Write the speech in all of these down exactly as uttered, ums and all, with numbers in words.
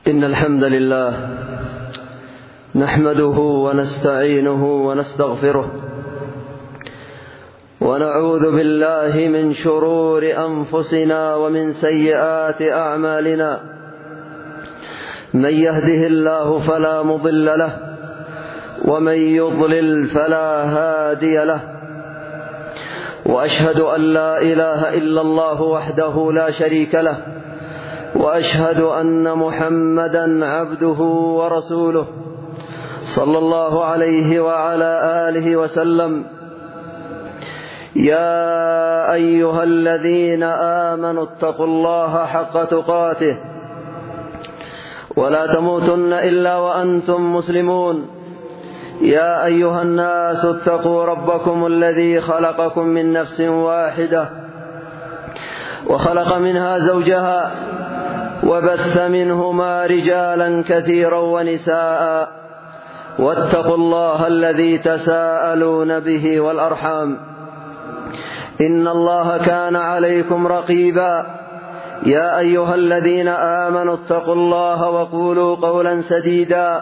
إن الحمد لله نحمده ونستعينه ونستغفره ونعوذ بالله من شرور أنفسنا ومن سيئات أعمالنا. من يهده الله فلا مضل له ومن يضلل فلا هادي له، وأشهد أن لا إله إلا الله وحده لا شريك له، وأشهد أن محمدًا عبده ورسوله صلى الله عليه وعلى آله وسلم. يا أيها الذين آمنوا اتقوا الله حق تقاته ولا تموتن إلا وأنتم مسلمون. يا أيها الناس اتقوا ربكم الذي خلقكم من نفس واحدة وخلق منها زوجها وبث منهما رجالا كثيرا ونساء، واتقوا الله الذي تساءلون به والأرحام إن الله كان عليكم رقيبا. يا أيها الذين آمنوا اتقوا الله وقولوا قولا سديدا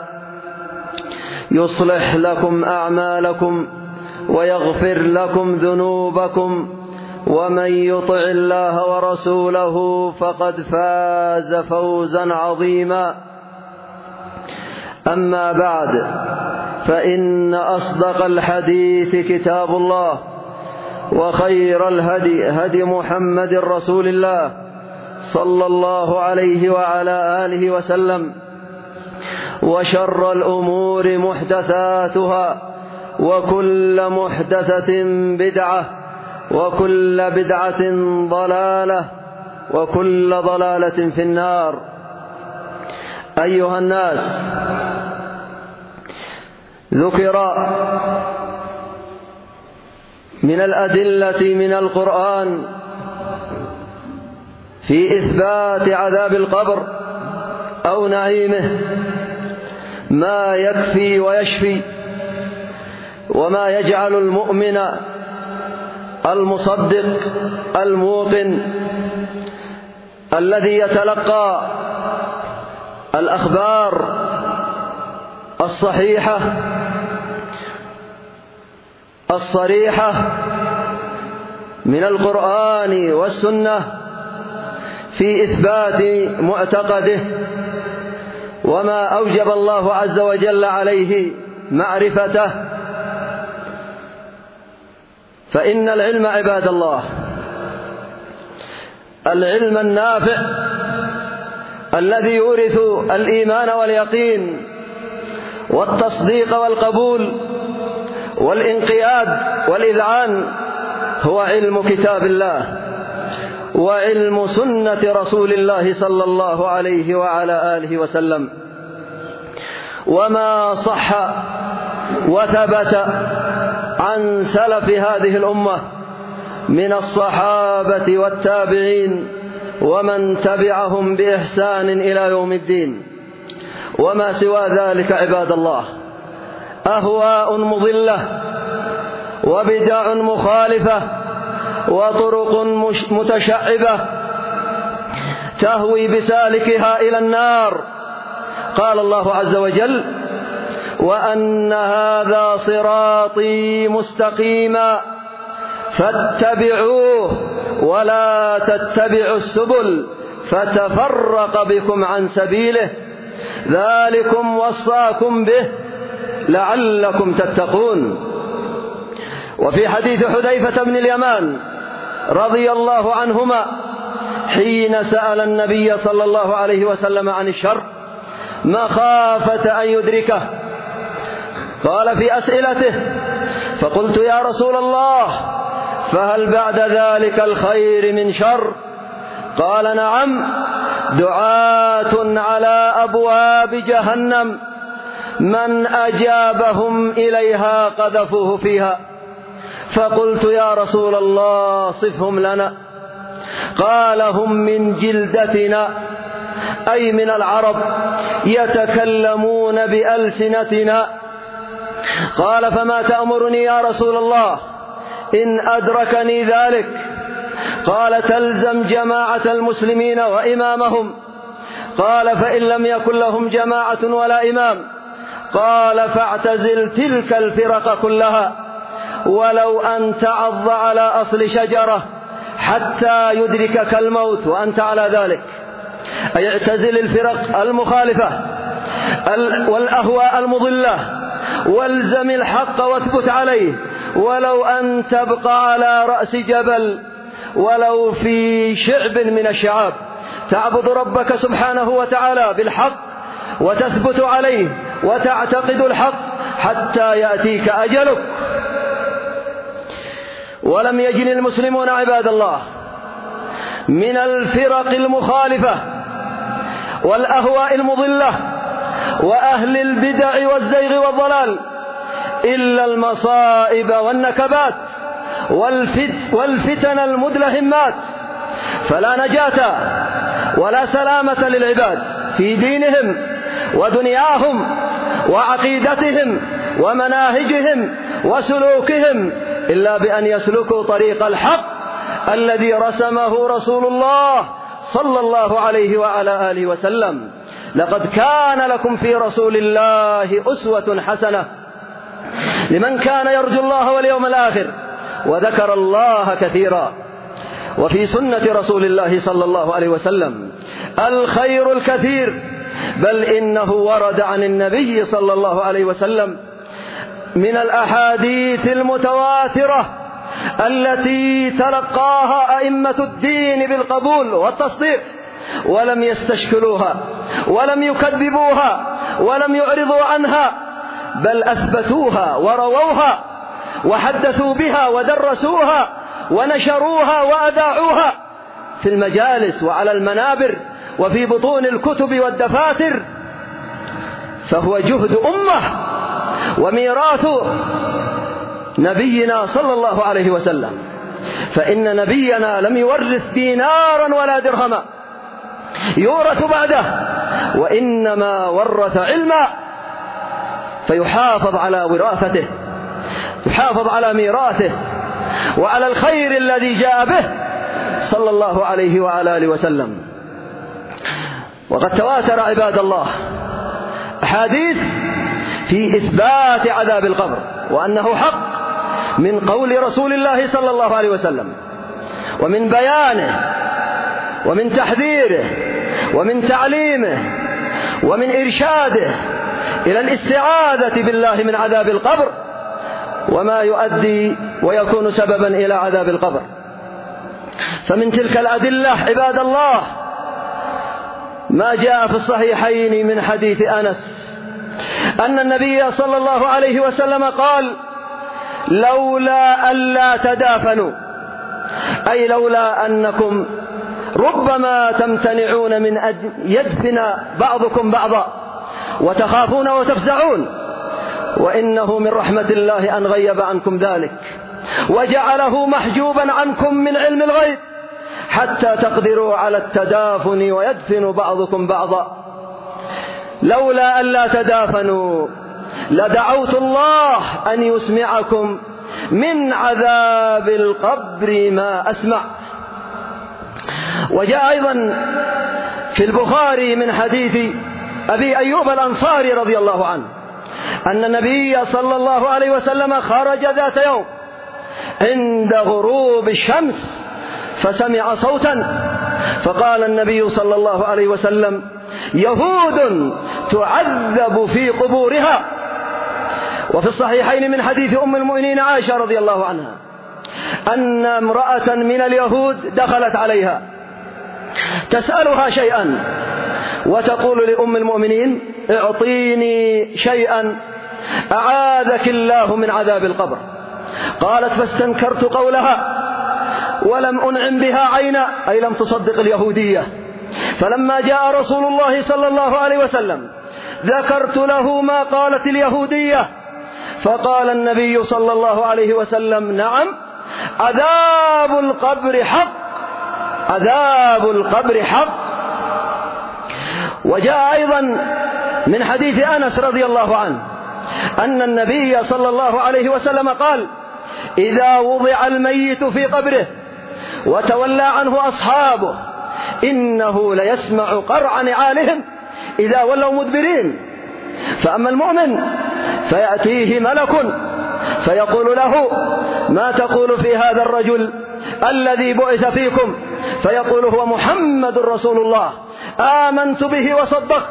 يصلح لكم أعمالكم ويغفر لكم ذنوبكم، ومن يطع الله ورسوله فقد فاز فوزا عظيما. أما بعد، فإن أصدق الحديث كتاب الله، وخير الهدي هدي محمد رسول الله صلى الله عليه وعلى آله وسلم، وشر الأمور محدثاتها، وكل محدثة بدعة، وكل بدعة ضلالة، وكل ضلالة في النار. أيها الناس، ذكر من الأدلة من القرآن في إثبات عذاب القبر أو نعيمه ما يكفي ويشفي، وما يجعل المؤمن المصدق الموقن الذي يتلقى الأخبار الصحيحة الصريحة من القرآن والسنة في إثبات معتقده وما أوجب الله عز وجل عليه معرفته. فإن العلم عباد الله، العلم النافع الذي يورث الإيمان واليقين والتصديق والقبول والانقياد والإذعان، هو علم كتاب الله وعلم سنة رسول الله صلى الله عليه وعلى آله وسلم. وما صح وثبت عن سلف هذه الأمة من الصحابة والتابعين ومن تبعهم بإحسان إلى يوم الدين. وما سوى ذلك عباد الله أهواء مضلة وبدع مخالفة وطرق متشعبة تهوي بسالكها إلى النار. قال الله عز وجل: وأن هذا صراطي مستقيما فاتبعوه ولا تتبعوا السبل فتفرق بكم عن سبيله ذلكم وصاكم به لعلكم تتقون. وفي حديث حذيفة بن اليمان رضي الله عنهما حين سأل النبي صلى الله عليه وسلم عن الشر مخافة أن يدركه، قال في أسئلته: فقلت يا رسول الله فهل بعد ذلك الخير من شر؟ قال: نعم، دعاة على أبواب جهنم من أجابهم إليها قذفوه فيها. فقلت يا رسول الله صفهم لنا. قال: هم من جلدتنا، أي من العرب، يتكلمون بألسنتنا. قال: فما تأمرني يا رسول الله إن أدركني ذلك؟ قال: تلزم جماعة المسلمين وإمامهم. قال فإن لم يكن لهم جماعة ولا إمام قال فاعتزل تلك الفرق كلها ولو أن تعض على أصل شجرة حتى يدركك الموت وأنت على ذلك. أي اعتزل الفرق المخالفة والأهواء المضلة والزم الحق واثبت عليه ولو أن تبقى على رأس جبل ولو في شعب من الشعاب، تعبد ربك سبحانه وتعالى بالحق وتثبت عليه وتعتقد الحق حتى يأتيك أجلك. ولم يجن المسلمون عباد الله من الفرق المخالفة والأهواء المضلة وأهل البدع والزيغ والضلال إلا المصائب والنكبات والفتن المدلهمات، فلا نجاة ولا سلامة للعباد في دينهم ودنياهم وعقيدتهم ومناهجهم وسلوكهم إلا بأن يسلكوا طريق الحق الذي رسمه رسول الله صلى الله عليه وعلى آله وسلم. لقد كان لكم في رسول الله أسوة حسنة لمن كان يرجو الله واليوم الآخر وذكر الله كثيرا. وفي سنة رسول الله صلى الله عليه وسلم الخير الكثير، بل إنه ورد عن النبي صلى الله عليه وسلم من الأحاديث المتواترة التي تلقاها أئمة الدين بالقبول والتصديق ولم يستشكلوها ولم يكذبوها ولم يعرضوا عنها، بل أثبتوها ورووها وحدثوا بها ودرسوها ونشروها وأذاعوها في المجالس وعلى المنابر وفي بطون الكتب والدفاتر. فهو جهد أمة وميراث نبينا صلى الله عليه وسلم، فإن نبينا لم يورث دينارا ولا درهما يورث بعده، وإنما ورث علما، فيحافظ على وراثته، يحافظ على ميراثه وعلى الخير الذي جاء به صلى الله عليه وعلى آله وسلم. وقد تواتر عباد الله أحاديث في إثبات عذاب القبر وأنه حق من قول رسول الله صلى الله عليه وسلم ومن بيانه ومن تحذيره ومن تعليمه ومن إرشاده إلى الاستعاذة بالله من عذاب القبر وما يؤدي ويكون سببا إلى عذاب القبر. فمن تلك الأدلة عباد الله ما جاء في الصحيحين من حديث أنس أن النبي صلى الله عليه وسلم قال: لولا ألا تدافنوا، أي لولا أنكم ربما تمتنعون من أن يدفن بعضكم بعضا وتخافون وتفزعون، وإنه من رحمة الله أن غيب عنكم ذلك وجعله محجوبا عنكم من علم الغيب حتى تقدروا على التدافن ويدفن بعضكم بعضا. لولا ألا تدافنوا لدعوت الله أن يسمعكم من عذاب القبر ما أسمع. وجاء أيضا في البخاري من حديث أبي أيوب الأنصاري رضي الله عنه أن النبي صلى الله عليه وسلم خرج ذات يوم عند غروب الشمس فسمع صوتا فقال النبي صلى الله عليه وسلم: يهود تعذب في قبورها. وفي الصحيحين من حديث أم المؤمنين عائشة رضي الله عنها أن امرأة من اليهود دخلت عليها تسألها شيئا وتقول لأم المؤمنين: اعطيني شيئا أعاذك الله من عذاب القبر. قالت: فاستنكرت قولها ولم أنعم بها عينا، أي لم تصدق اليهودية. فلما جاء رسول الله صلى الله عليه وسلم ذكرت له ما قالت اليهودية، فقال النبي صلى الله عليه وسلم: نعم، عذاب القبر حق، عذاب القبر حق. وجاء أيضا من حديث أنس رضي الله عنه أن النبي صلى الله عليه وسلم قال: إذا وضع الميت في قبره وتولى عنه أصحابه إنه ليسمع قرع نعالهم إذا ولوا مدبرين. فأما المؤمن فيأتيه ملك فيقول له: ما تقول في هذا الرجل الذي بعث فيكم؟ فيقول: هو محمد رسول الله، آمنت به وصدقت.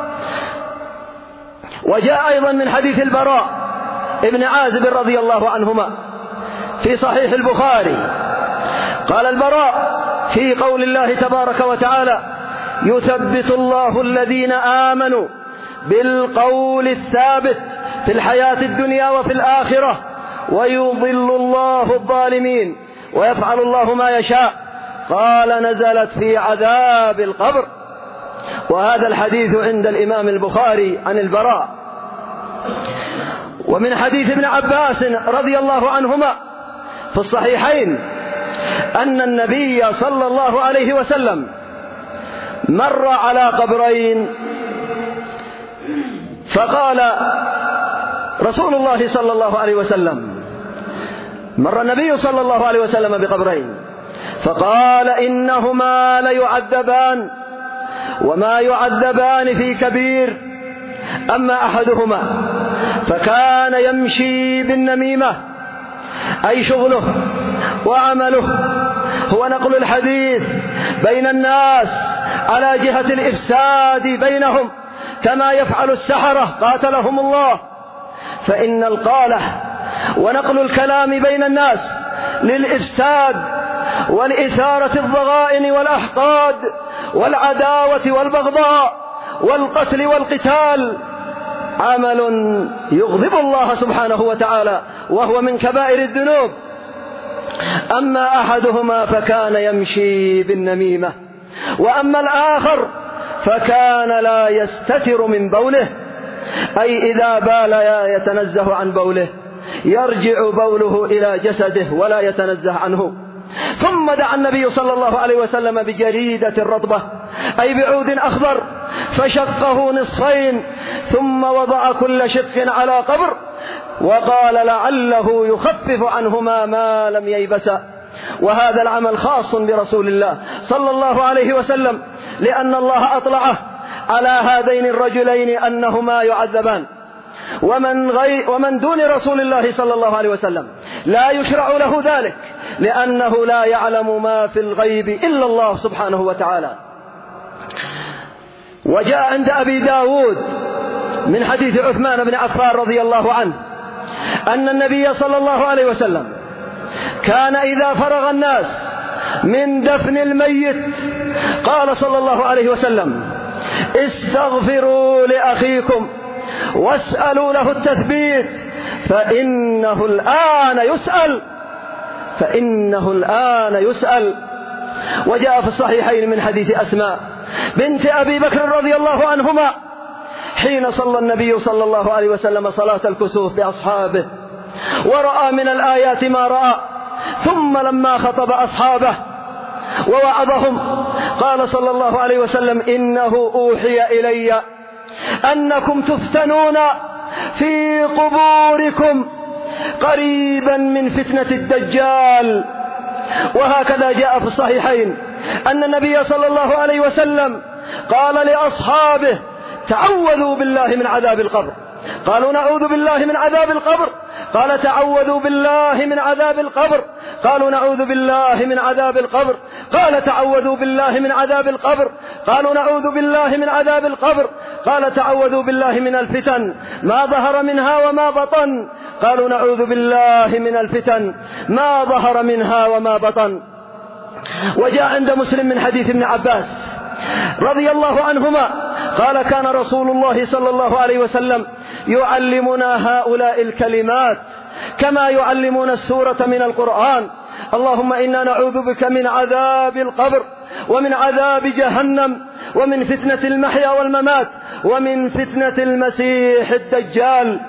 وجاء أيضا من حديث البراء ابن عازب رضي الله عنهما في صحيح البخاري، قال البراء في قول الله تبارك وتعالى: يثبت الله الذين آمنوا بالقول الثابت في الحياة الدنيا وفي الآخرة ويضل الله الظالمين ويفعل الله ما يشاء. قال: نزلت في عذاب القبر. وهذا الحديث عند الإمام البخاري عن البراء. ومن حديث ابن عباس رضي الله عنهما في الصحيحين أن النبي صلى الله عليه وسلم مر على قبرين، فقال رسول الله صلى الله عليه وسلم: مر النبي صلى الله عليه وسلم بقبرين فقال: إنهما ليعذبان وما يعذبان في كبير، أما أحدهما فكان يمشي بالنميمة، أي شغله وعمله هو نقل الحديث بين الناس على جهة الإفساد بينهم كما يفعل السحرة قاتلهم الله. فإن القالة ونقل الكلام بين الناس للإفساد والإثارة الضغائن والأحقاد والعداوة والبغضاء والقتل والقتال عمل يغضب الله سبحانه وتعالى، وهو من كبائر الذنوب. أما أحدهما فكان يمشي بالنميمة، وأما الآخر فكان لا يستتر من بوله، أي إذا بال يتنزه عن بوله، يرجع بوله إلى جسده ولا يتنزه عنه. ثم دعا النبي صلى الله عليه وسلم بجريدة رطبة، أي بعود أخضر، فشقه نصفين ثم وضع كل شق على قبر، وقال: لعله يخفف عنهما ما لم ييبسا. وهذا العمل خاص برسول الله صلى الله عليه وسلم، لأن الله أطلعه على هذين الرجلين أنهما يعذبان. ومن, غي ومن دون رسول الله صلى الله عليه وسلم لا يشرع له ذلك، لأنه لا يعلم ما في الغيب إلا الله سبحانه وتعالى. وجاء عند أبي داود من حديث عثمان بن عفان رضي الله عنه أن النبي صلى الله عليه وسلم كان إذا فرغ الناس من دفن الميت قال صلى الله عليه وسلم: استغفروا لأخيكم واسألوا له التثبيت فإنه الآن يسأل فإنه الآن يسأل. وجاء في الصحيحين من حديث أسماء بنت أبي بكر رضي الله عنهما حين صلى النبي صلى الله عليه وسلم صلاة الكسوف بأصحابه ورأى من الآيات ما رأى، ثم لما خطب أصحابه ووعظهم قال صلى الله عليه وسلم: إنه أوحي إلي أنكم تفتنون في قبوركم قريبا من فتنة الدجال. وهكذا جاء في الصحيحين أن النبي صلى الله عليه وسلم قال لأصحابه: تعوذوا بالله من عذاب القبر. قالوا: نعوذ بالله من عذاب القبر. قال: تعوذوا بالله من عذاب القبر. قالوا: نعوذ بالله من عذاب القبر. قال: تعوذوا بالله من عذاب القبر. قالوا: نعوذ بالله من عذاب القبر. قال: تعوذوا بالله من الفتن ما ظهر منها وما بطن. قالوا: نعوذ بالله من الفتن ما ظهر منها وما بطن. وجاء عند مسلم من حديث ابن عباس رضي الله عنهما قال: كان رسول الله صلى الله عليه وسلم يعلمنا هؤلاء الكلمات كما يعلمون السورة من القرآن: اللهم إنا نعوذ بك من عذاب القبر ومن عذاب جهنم ومن فتنة المحيا والممات ومن فتنة المسيح الدجال.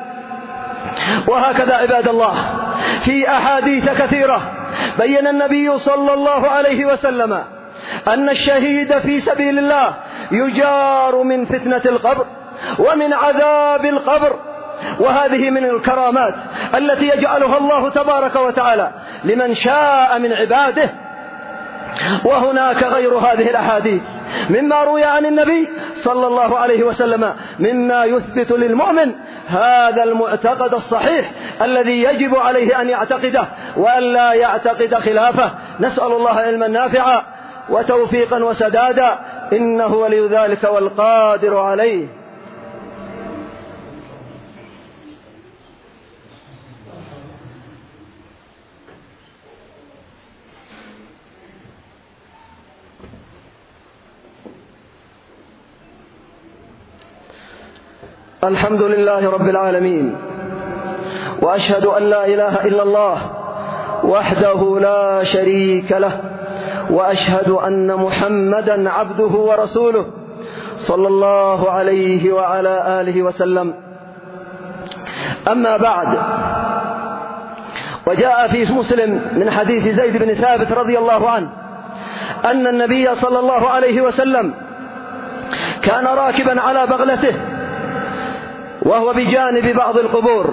وهكذا عباد الله في أحاديث كثيرة بين النبي صلى الله عليه وسلم أن الشهيد في سبيل الله يجار من فتنة القبر ومن عذاب القبر. وهذه من الكرامات التي يجعلها الله تبارك وتعالى لمن شاء من عباده. وهناك غير هذه الأحاديث مما روي عن النبي صلى الله عليه وسلم مما يثبت للمؤمن هذا المعتقد الصحيح الذي يجب عليه أن يعتقده وأن لا يعتقد خلافه. نسأل الله علما نافعا وتوفيقا وسدادا، إنه ولي ذلك والقادر عليه. الحمد لله رب العالمين، وأشهد أن لا إله إلا الله وحده لا شريك له، وأشهد أن محمدا عبده ورسوله صلى الله عليه وعلى آله وسلم. أما بعد، وجاء في مسلم من حديث زيد بن ثابت رضي الله عنه أن النبي صلى الله عليه وسلم كان راكبا على بغلته وهو بجانب بعض القبور،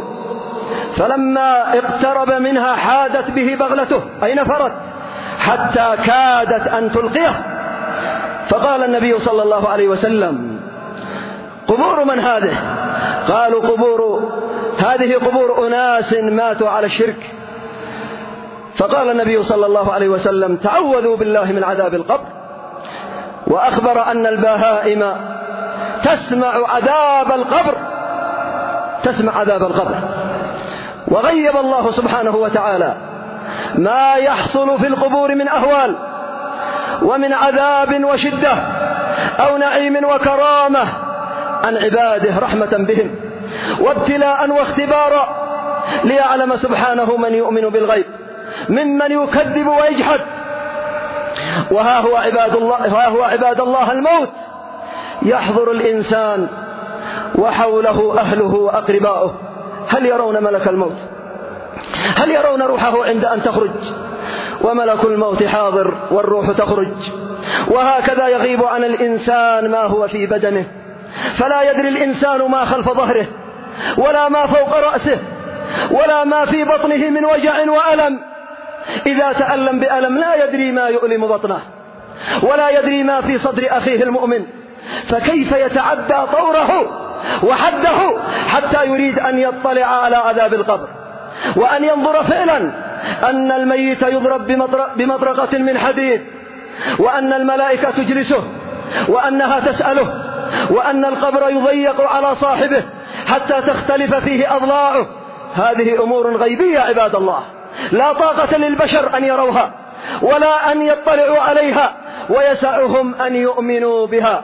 فلما اقترب منها حادت به بغلته أي نفرت حتى كادت أن تلقيه، فقال النبي صلى الله عليه وسلم: قبور من هذه؟ قالوا: قبور هذه قبور أناس ماتوا على الشرك. فقال النبي صلى الله عليه وسلم: تعوذوا بالله من عذاب القبر، وأخبر أن البهائم تسمع عذاب القبر تسمع عذاب القبر. وغيب الله سبحانه وتعالى ما يحصل في القبور من أهوال ومن عذاب وشدة أو نعيم وكرامة عن عباده رحمة بهم وابتلاء واختبارا، ليعلم سبحانه من يؤمن بالغيب ممن يكذب ويجحد. وها هو عباد الله, وها هو عباد الله الموت يحضر الإنسان وحوله أهله وأقرباؤه. هل يرون ملك الموت؟ هل يرون روحه عند أن تخرج؟ وملك الموت حاضر والروح تخرج. وهكذا يغيب عن الإنسان ما هو في بدنه، فلا يدري الإنسان ما خلف ظهره ولا ما فوق رأسه ولا ما في بطنه من وجع وألم. إذا تألم بألم لا يدري ما يؤلم بطنه ولا يدري ما في صدر أخيه المؤمن، فكيف يتعدى طوره وحده حتى يريد أن يطلع على عذاب القبر وأن ينظر فعلا أن الميت يضرب بمطرقة من حديد، وأن الملائكة تجلسه، وأنها تسأله، وأن القبر يضيق على صاحبه حتى تختلف فيه أضلاعه. هذه أمور غيبية عباد الله، لا طاقة للبشر أن يروها ولا أن يطلعوا عليها، ويسعهم أن يؤمنوا بها.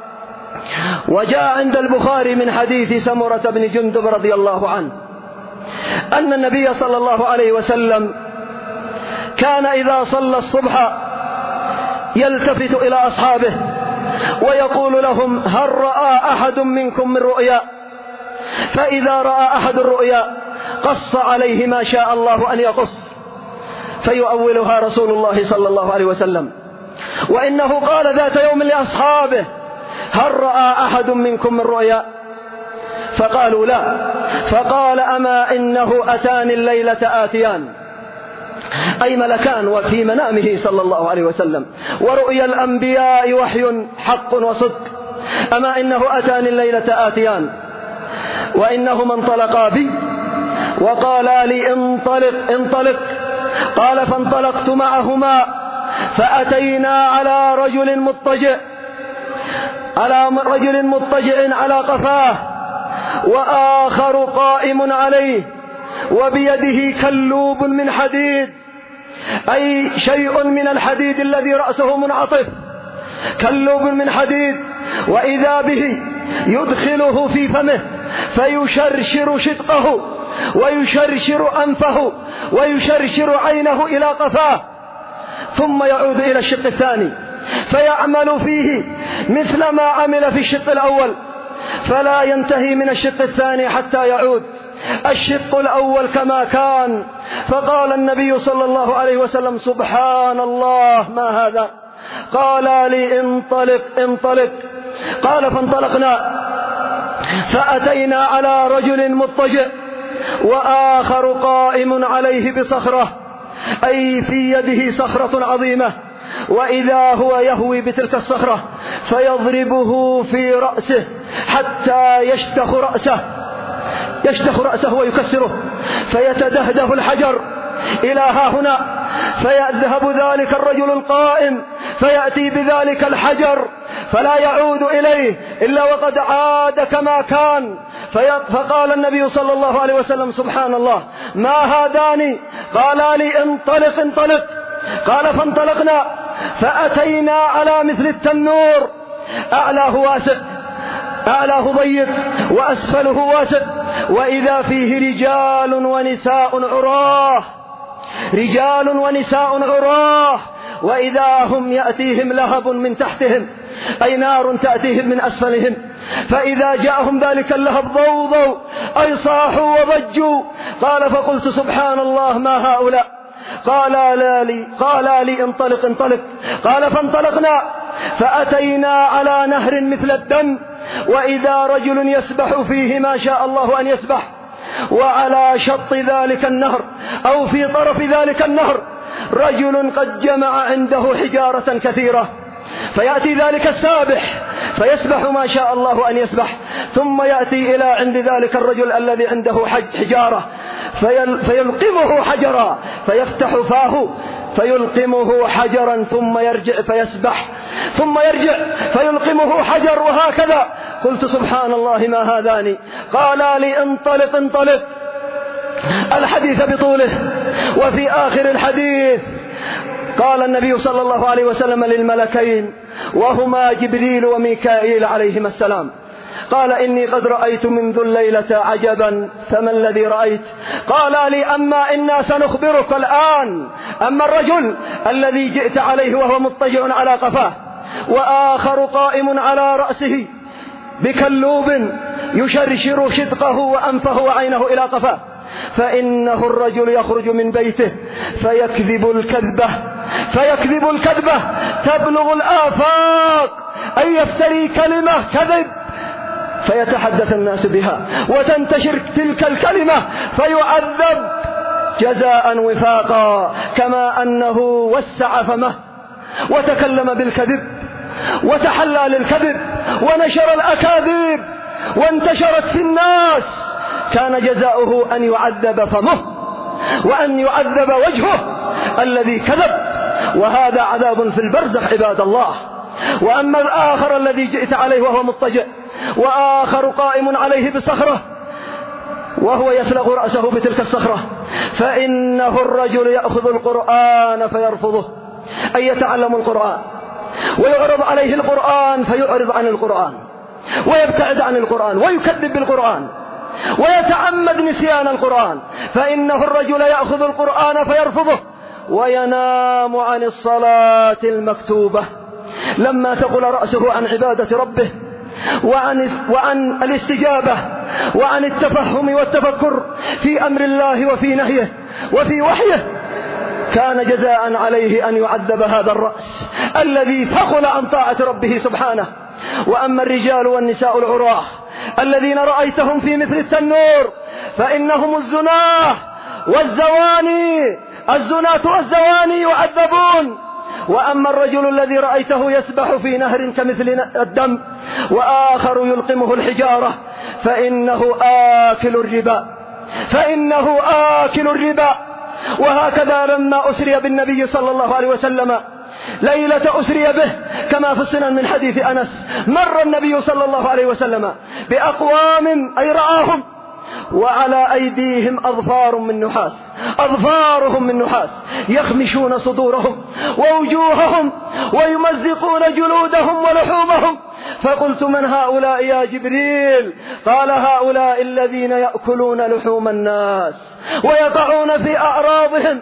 وجاء عند البخاري من حديث سمرة بن جندب رضي الله عنه أن النبي صلى الله عليه وسلم كان إذا صلى الصبح يلتفت إلى أصحابه ويقول لهم: هل رأى أحد منكم من رؤيا؟ فإذا رأى أحد الرؤيا قص عليه ما شاء الله أن يقص، فيؤولها رسول الله صلى الله عليه وسلم. وإنه قال ذات يوم لأصحابه: هل رأى أحد منكم من رؤيا؟ فقالوا: لا. فقال: أما إنه أتاني الليلة آتيان، أي ملكان وفي منامه صلى الله عليه وسلم، ورؤيا الأنبياء وحي حق وصدق. أما إنه أتاني الليلة آتيان، وإنهما انطلقا بي وقالا لي: انطلق انطلق. قال: فانطلقت معهما فأتينا على رجل مضطجع على رجل مضطجع على قفاه، وآخر قائم عليه، وبيده كلوب من حديد، أي شيء من الحديد الذي رأسه منعطف، كلوب من حديد، وإذا به يدخله في فمه فيشرشر شدقه ويشرشر أنفه ويشرشر عينه إلى قفاه، ثم يعود إلى الشق الثاني فيعمل فيه مثل ما عمل في الشق الأول، فلا ينتهي من الشق الثاني حتى يعود الشق الأول كما كان. فقال النبي صلى الله عليه وسلم: سبحان الله، ما هذا؟ قال لي: انطلق انطلق. قال: فانطلقنا فأتينا على رجل مضطجع وآخر قائم عليه بصخرة، أي في يده صخرة عظيمة، وإذا هو يهوي بتلك الصخرة فيضربه في رأسه حتى يشتخ رأسه يشتخ رأسه ويكسره فيتدهده الحجر إلى ها هنا، فيذهب ذلك الرجل القائم فيأتي بذلك الحجر فلا يعود إليه إلا وقد عاد كما كان. فقال النبي صلى الله عليه وسلم: سبحان الله، ما هذان؟ قال لي: انطلق انطلق. قال: فانطلقنا فأتينا على مثل التنور، أعلاه واسع أعلاه ضيق وأسفله واسع، وإذا فيه رجال ونساء عراه رجال ونساء عراه وإذا هم يأتيهم لهب من تحتهم، أي نار تأتيهم من أسفلهم، فإذا جاءهم ذلك اللهب ضوضوا أي صاحوا وضجوا. قال: فقلت: سبحان الله، ما هؤلاء؟ قال لي قال لي انطلق انطلق. قال: فانطلقنا فأتينا على نهر مثل الدم، وإذا رجل يسبح فيه ما شاء الله أن يسبح، وعلى شط ذلك النهر أو في طرف ذلك النهر رجل قد جمع عنده حجارة كثيرة، فيأتي ذلك السابح فيسبح ما شاء الله أن يسبح، ثم يأتي إلى عند ذلك الرجل الذي عنده حجارة فيلقمه حجرا، فيفتح فاه فيلقمه حجرا، ثم يرجع فيسبح، ثم يرجع فيلقمه حجر، وهكذا. قلت: سبحان الله، ما هذان؟ قال لي: انطلق انطلق. الحديث بطوله. وفي آخر الحديث قال النبي صلى الله عليه وسلم للملكين وهما جبريل وميكائيل عليهما السلام، قال: إني قد رأيت منذ الليلة عجبا، فما الذي رأيت؟ قال لي: أما إنا سنخبرك الآن. أما الرجل الذي جئت عليه وهو مضطجع على قفاه، وآخر قائم على رأسه بكلوب يشرشر شدقه وأنفه وعينه إلى قفاه، فإنه الرجل يخرج من بيته فيكذب الكذبة فيكذب الكذبة تبلغ الآفاق، أي يفتري كلمة كذب فيتحدث الناس بها وتنتشر تلك الكلمة فيعذب جزاء وفاقا، كما أنه وسع فمه وتكلم بالكذب وتحلى للكذب ونشر الأكاذيب وانتشرت في الناس، كان جزاؤه أن يعذب فمه وأن يعذب وجهه الذي كذب، وهذا عذاب في البرزخ عباد الله. وأما الآخر الذي جئت عليه وهو مضطجع، وآخر قائم عليه بصخرة وهو يسلغ رأسه بتلك الصخرة، فإنه الرجل يأخذ القرآن فيرفضه، أي يتعلم القرآن ويعرض عليه القرآن فيعرض عن القرآن ويبتعد عن القرآن ويكذب بالقرآن ويتعمد نسيان القرآن، فإنه الرجل يأخذ القرآن فيرفضه وينام عن الصلاة المكتوبة لما ثقل رأسه عن عبادة ربه وعن, وعن الاستجابة وعن التفهم والتفكر في أمر الله وفي نهيه وفي وحيه، كان جزاء عليه أن يعذب هذا الرأس الذي ثقل عن طاعة ربه سبحانه. وأما الرجال والنساء العراه الذين رأيتهم في مثل التنور فإنهم الزناه والزواني الزناة والزواني يعذبون. وأما الرجل الذي رأيته يسبح في نهر كمثل الدم وآخر يلقمه الحجارة فإنه آكل الربا فإنه آكل الربا. وهكذا لما أسري بالنبي صلى الله عليه وسلم ليلة أسري به كما في السنن من حديث أنس، مر النبي صلى الله عليه وسلم بأقوام أي رآهم وعلى أيديهم أظفار من نحاس أظفارهم من نحاس يخمشون صدورهم ووجوههم ويمزقون جلودهم ولحومهم، فقلت: من هؤلاء يا جبريل؟ قال: هؤلاء الذين يأكلون لحوم الناس ويقعون في أعراضهم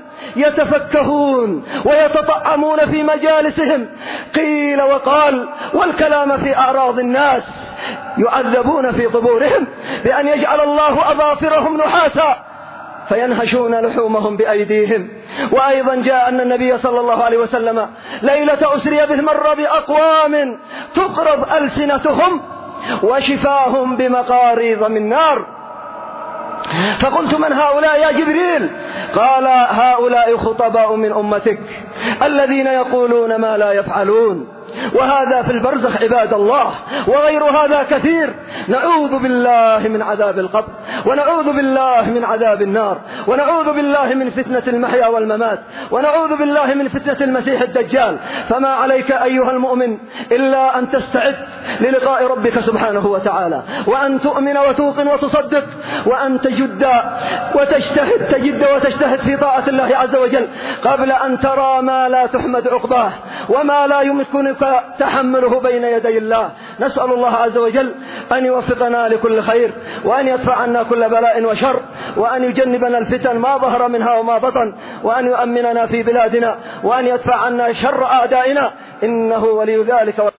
يتفكهون ويتطعمون في مجالسهم. قيل وقال: والكلام في أعراض الناس يعذبون في قبورهم بأن يجعل الله أظافرهم نحاسا فينهشون لحومهم بأيديهم. وأيضا جاء أن النبي صلى الله عليه وسلم ليلة أسري به مر بأقوام تقرض ألسنتهم وشفاهم بمقاريض من نار، فقلت من هؤلاء يا جبريل؟ قال هؤلاء خطباء من أمتك الذين يقولون ما لا يفعلون. وهذا في البرزخ عباد الله، وغير هذا كثير. نعوذ بالله من عذاب القبر، ونعوذ بالله من عذاب النار، ونعوذ بالله من فتنة المحيا والممات، ونعوذ بالله من فتنة المسيح الدجال. فما عليك أيها المؤمن إلا أن تستعد للقاء ربك سبحانه وتعالى، وأن تؤمن وتوقن وتصدق، وأن تجد وتجتهد تجد وتجتهد في طاعة الله عز وجل قبل أن ترى ما لا تحمد عقباه وما لا يمكنك تحمله بين يدي الله. نسأل الله عز وجل أن يوفقنا لكل خير، وأن يدفع عنا كل بلاء وشر، وأن يجنبنا الفتن ما ظهر منها وما بطن، وأن يؤمننا في بلادنا، وأن يدفع عنا شر أعدائنا، إنه ولي ذلك.